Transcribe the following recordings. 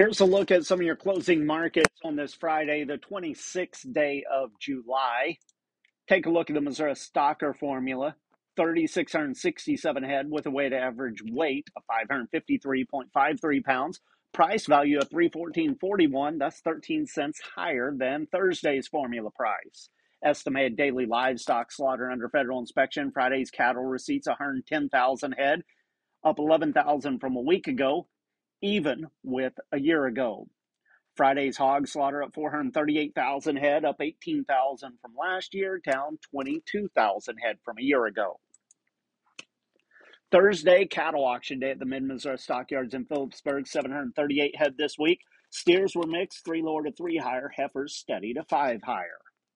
Here's a look at some of your closing markets on this Friday, the 26th day of July. Take a look at the Missouri Stocker formula. 3,667 head with a weighted average weight of 553.53 pounds. Price value of 314.41. That's 13 cents higher than Thursday's formula price. Estimated daily livestock slaughter under federal inspection. Friday's cattle receipts 110,000 head, up 11,000 from a week ago, even with a year ago. Friday's hog slaughter at 438,000 head, up 18,000 from last year, down 22,000 head from a year ago. Thursday, cattle auction day at the Mid-Missouri Stockyards in Phillipsburg, 738 head this week. Steers were mixed, 3 lower to 3 higher, heifers steady to 5 higher.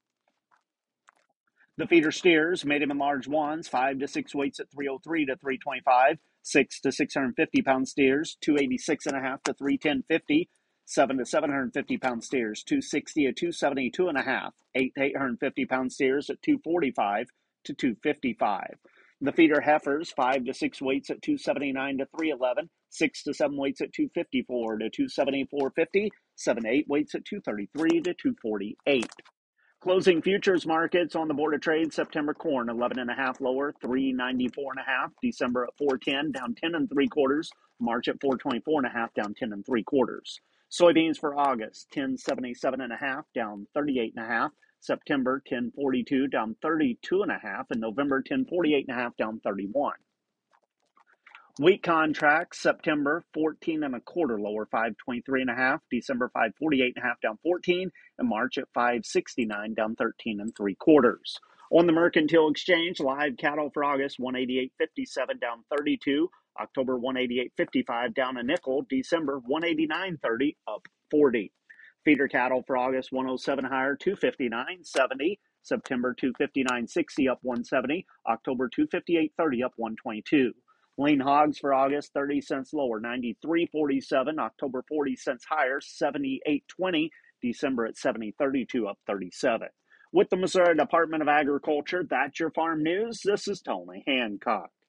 The feeder steers made him in large ones, 5 to 6 weights at 303 to 325, 6 to 650 pound steers, 286.5 to 310.50, 7 to 750 pound steers, 260 to 272.5, 8 to 850 pound steers at 245 to 255. The feeder heifers, 5 to 6 weights at 279 to 311, 6 to 7 weights at 254 to 274.50, 7 to 8 weights at 233 to 248. Closing futures markets on the Board of Trade. September corn 11.5 lower, 394.5. December at 410, down 10 and 3/4. March at 424.5, down 10 and 3/4. Soybeans for August 1077.5, down 38.5. September 1042, down 32.5, and November 1048.5, down 31. Wheat contracts, September 14.25 lower, 523.5. December 548.5, down 14, and March at 569, down 13 and 3/4. On the Mercantile Exchange, live cattle for August 188.57, down 32. October 188.55, down a nickel. December 189.30, up 40. Feeder cattle for August 107 higher, 259.70. September 259.60, up 170. October 258.30, up 122. Lean hogs for August, 30 cents lower, 93.47. October, 40 cents higher, 78.20. December at 70.32, up 37. With the Missouri Department of Agriculture, that's your farm news. This is Tony Hancock.